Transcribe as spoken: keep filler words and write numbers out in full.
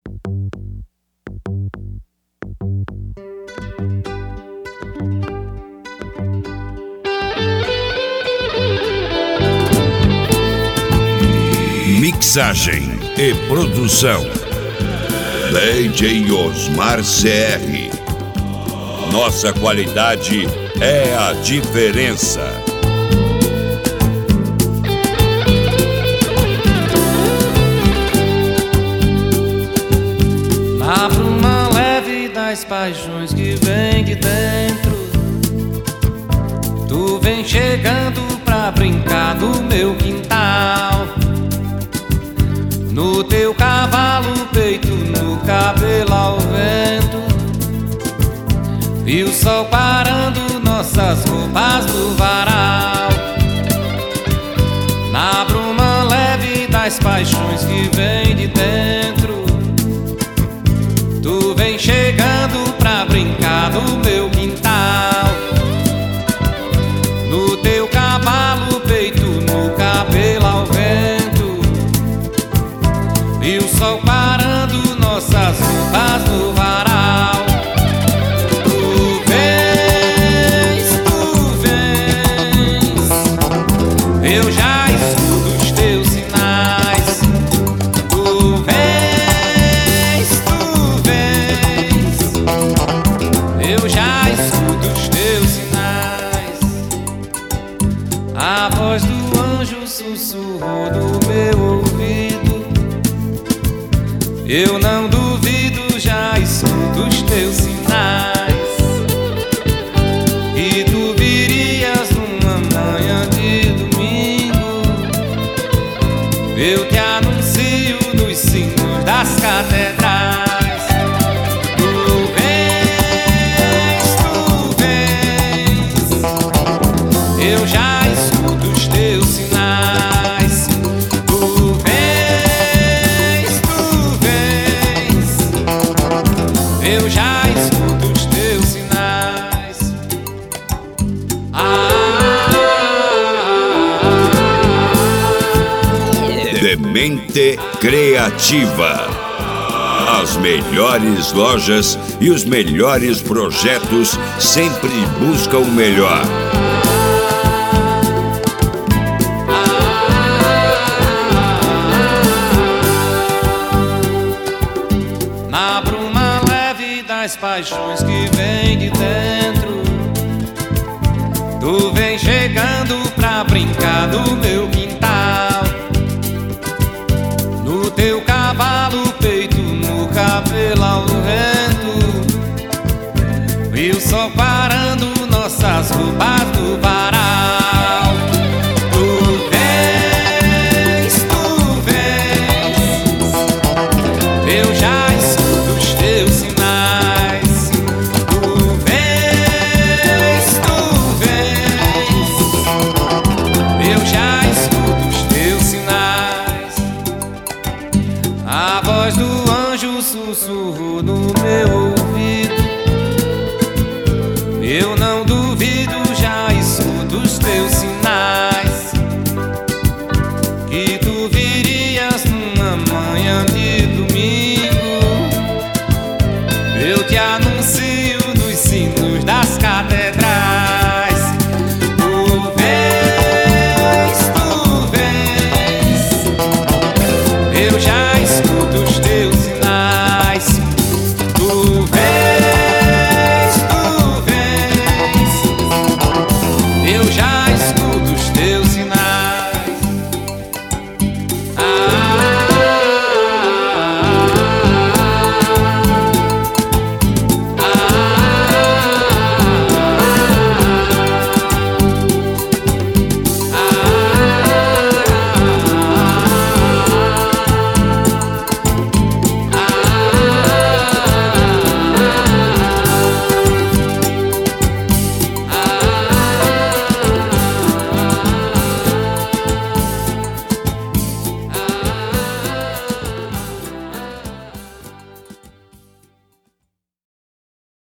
Mixagem e produção D J Osmar C R. Nossa qualidade é a diferença. Na bruma leve das paixões que vem de dentro, tu vem chegando pra brincar no meu quintal. No teu cavalo, peito, no cabelo ao vento, e o sol parando nossas roupas no varal. Na bruma leve das paixões que vem de dentro, tu vem chegando pra brincar no meu quintal. No teu cavalo, peito, no cabelo ao vento, e o sol parando nossas roupas no varal. Tu vens, tu vens, eu já escuto os teus sinais. Tu vens, tu vens, eu já escuto os teus sinais. A voz do anjo sussurrou no meu ouvido, eu não duvido, já escuto os teus sinais. E tu virias numa manhã de domingo, eu te anuncio nos sinos das catedrais. Tu vens, tu vens, eu já escuto os teus sinais. Tu vens, tu vens, eu já escuto os teus sinais. Ah, Demente Criativa. As melhores lojas e os melhores projetos sempre buscam o melhor. Na bruma leve das paixões que vem de dentro, tu vem chegando pra brincar no meu quintal. No teu cavalo, peito, no cabelo ao vento, e o sol parando nossas roupas no varal. Tu vens, tu vens, eu já escuto os teus sinais. Tu vens, tu vens, eu já escuto os teus sinais. A voz do anjo sussurrou no meu ouvido, eu não duvido,